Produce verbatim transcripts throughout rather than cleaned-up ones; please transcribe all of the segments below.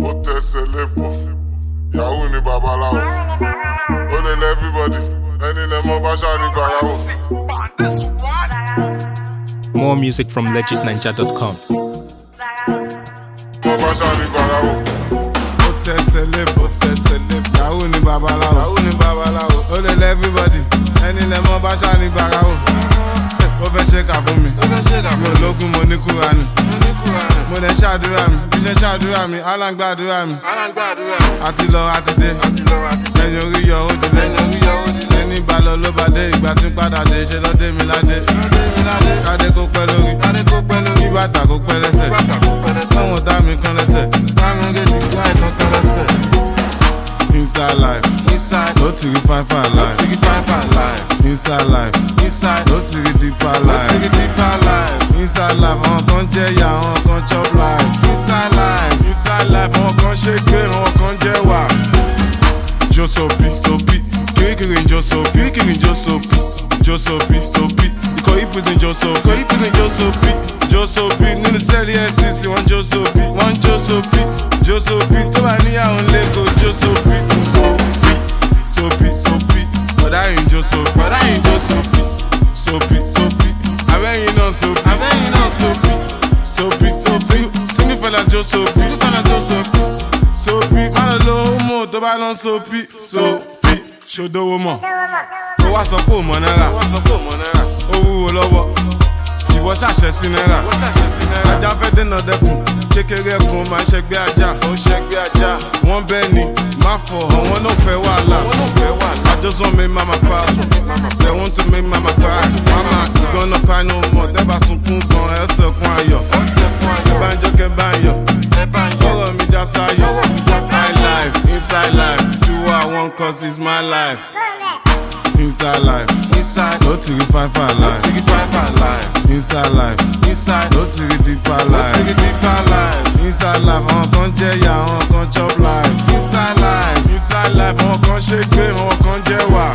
ó tẹsẹ̀ lẹ́fọ̀, yahoo ni babaláwo. Ó lè lẹ́ everybody, ẹni lẹ́ mọ́ bá ṣáàrí gbàyàwó. More music from legit ninja dot com. Mọ́ bá ṣáàrí gbàyàwó. Ó tẹsẹ̀ lẹ́fọ̀, tẹsẹ̀ lẹ́fọ̀, yahoo ni babaláwo. Yahoo ni babaláwo. Ó lè lẹ́ everybody, ẹni lẹ́ mọ́ bá ṣáàrí gbàyàwó. Ó fẹ́ ṣe kà fún mi, ó fẹ́ ṣe kà fún mi. Mo lógún mo ní Kúránì, mo ní Kúránì. Mo lè ṣàdúrà mi, bí ṣe ṣàdúrà mi, Allah ń gbàdúrà mi. Allah ń gbàdúrà mi. Àti lọ àti dé, àti lọ àti dé. Ẹni orí yọ ó ti dé, ẹni orí yọ ó ti dé. Ẹni bá lọ ló bá dé, ìgbà tí ń padà dé, ṣe lọ dé mi ládé. Lọ́dé mi ládé. Kádé kó pẹ́ lórí, kádé kó pẹ́ lórí. Kí bàtà kó pẹ́ lẹ́sẹ̀, bàtà kó pẹ́ lẹ́sẹ̀. Sọ́wọ́n dá mi kan lẹ́sẹ̀, dá mi gèjì dá ìkan kan lẹ́sẹ̀. Inside life, inside, no to be five five life, no to be five five life. Inside life, inside, no to be deeper life, no to be deeper life. Inside life, àwọn kan jẹ ya, àwọn kan chop life. Inside life, inside life, àwọn kan ṣe gbé, àwọn kan jẹ wà. Jo sopi, sopi, kirikiri jo sopi, kirikiri jo sopi, jo sopi, sopi. Ikọ̀ ìpèsè jo sopi, ikọ̀ ìpèsè jo sopi, jo sopi. Nínú sẹ́ẹ̀lì F C C wọ́n jo sopi, wọ́n jo sopi, jo sopi. Tó bá níyàwó lẹ́kọ̀ọ́ jo sopi, sopi, sopi, sopi. Bọ̀dá yìí jo sopi, bọ̀dá yìí jo sopi, sopi, sopi. Abẹ́yìn náà sopi, abẹ́yìn náà sopi, sopi, sopi. Single fella jo sopi, single fella jo sopi, sopi. Má lọ lo homo tó bá lọ sopi, sopi. Ṣòdowó mọ̀, ó wá sọ pé ò mọ̀ náírà, ó wá sọ pé ò mọ̀ náírà. Ó wúwo lọ́wọ́, ìwọ ṣàṣẹ sí náírà, ìwọ ṣàṣẹ sí náírà. Ajá fẹ́ dènà dẹ́kun, kékeré ẹkùn máa ń ṣẹgbẹ́ ajá, ó ń ṣẹgbẹ́ ajá. Wọ́n bẹ́ẹ̀ ni, má fọ̀, àwọn náà fẹ́ wàhálà, àwọn náà fẹ́ wàhálà. I just want make mama proud, they want to make mama cry. Mama, you gonna cry no more, tẹ́ bá sunkún gan, ẹ sẹ̀kún ayọ̀. Ẹ bá ń jó kẹ́ bá ń yọ̀, ọ̀rọ̀ mi já sáyọ̀. Inside life, inside life, do what I want cause it's my life. Inside life, inside, no to be five five life, no to be five five life. Inside life, inside, no to be deeper life, no to be deeper life. Inside life, àwọn kan jẹ ya, àwọn kan chop life. Inside life, inside life, àwọn kan ṣe gbé, àwọn kan jẹ wà.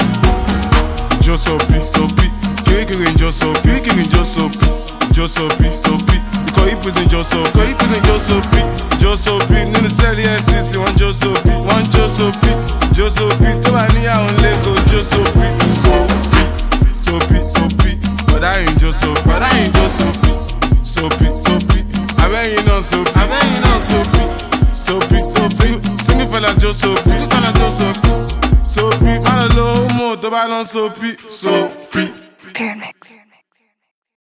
Jo sopi, sopi, kirikiri jo sopi, kirikiri jo sopi, jo sopi, sopi. Ikọ̀ ìpèsè jo sopi, ikọ̀ ìpèsè jo sopi, jo sopi. Nínú sẹ́ẹ̀lì F C C wọ́n jo sopi, wọ́n jo sopi, jo sopi. Tó bá níyàwó lẹ́kọ̀ọ́ jo sopi, sopi, sopi, sopi. Bọ̀dá yìí jo sopi, bọ̀dá yìí jo sopi, sopi, sopi. Abẹ́yìn náà sopi, abẹ́yìn náà sopi, sopi, sopi. Single fella jo sopi, single fella jo sopi, sopi. Má lọ lo homo tó bá lọ sopi, sopi. Spearmint.